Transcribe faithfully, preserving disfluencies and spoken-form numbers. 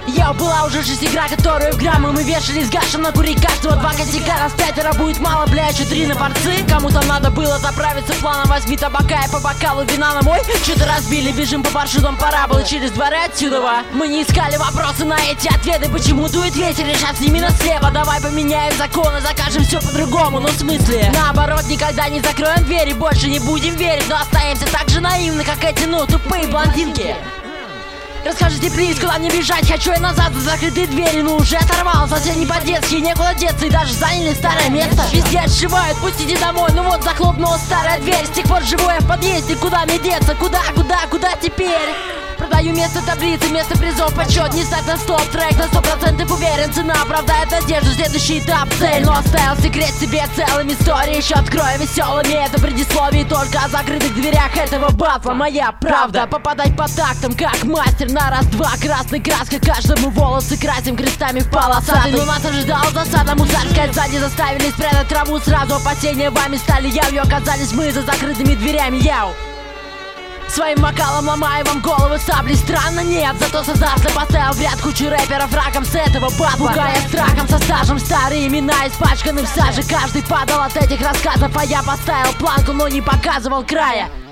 Я была уже жизнь игра, которую в граммы мы вешали с гашем на курить каждого два косяка. Раз пятеро будет мало, бля, еще три на порцы. Кому-то надо было заправиться планом, возьми табака и по бокалу вина на мой. Что-то разбили, бежим по маршрутам параболы через дворы отсюда. Мы не искали вопросы на эти ответы. Почему дует ветер, решат с ними на слева. Давай поменяем законы, закажем все по-другому. Ну в смысле, наоборот, никогда не закроем двери. Больше не будем верить, но останемся так же наивны, как эти, ну, тупые блондинки. Расскажите, плиз, куда мне бежать? Хочу я назад за закрытые двери. Ну уже оторвал, совсем не по-детски, некуда деться. И даже заняли старое место. Везде сшивают, пустите домой. Ну вот захлопнула старая дверь. С тех пор живу я в подъезде. Куда мне деться? Куда, куда, куда теперь? Продаю место таблицы, место призов, почет. Не стать на стоп, трек на сто процентов уверен. Цена оправдает надежду, следующий этап цель. Но оставил секрет себе целым истории. Еще открою веселыми это предисловие. Только о закрытых дверях этого батла моя правда. Попадать по тактам, как мастер на раз-два. Красной краской каждому волосы красим крестами в полосатый. Но нас ожидала засада мусорская. Сзади заставили спрятать траву сразу. Опасения вами стали явью. Оказались мы за закрытыми дверями, яу. Своим вокалом ломаю вам головы сабли. Странно, нет, зато создавца поставил в ряд кучу рэперов раком с этого батла. Пугая страхом со стажем, старые имена испачканы в саже. Каждый падал от этих рассказов, а я поставил планку, но не показывал края.